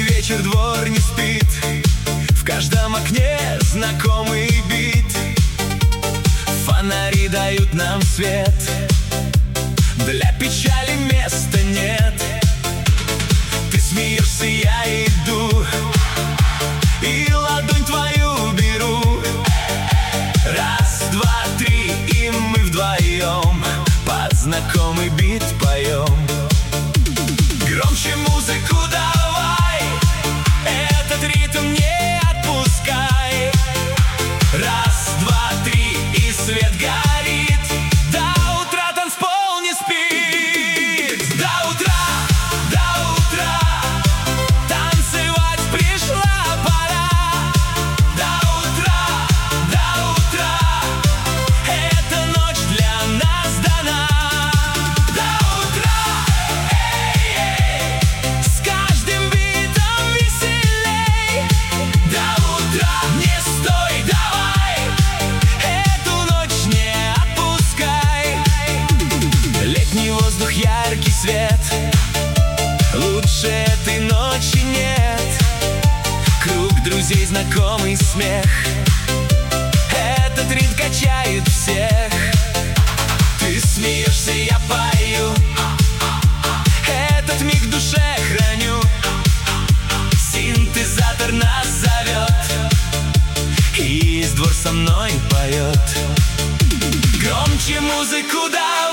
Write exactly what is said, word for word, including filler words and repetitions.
Летний вечер, двор не спит, в каждом окне знакомый бит. Фонари дают нам свет, для печали места нет. Ты смеешься, я иду, и ладонь твою беру. Раз, два, три, и мы вдвоем под знакомый бит поем. Громче музыку давай, этот ритм не отпускай. Раз, два, три, и свет горит. До утра танцпол не спит. До утра, до утра танцевать пришла пора. До утра, до утра эта ночь для нас дана. До утра, эй, эй, с каждым битом веселей. До утра, не стой, давай, эту ночь не отпускай. Летний воздух, яркий свет, лучше этой ночи нет. Круг друзей, знакомый смех, этот ритм качает всех. Ты смеешься, я пою, этот миг в душе храню. Синтезатор нас зовет, и весь двор со мной поет. Громче музыку давай.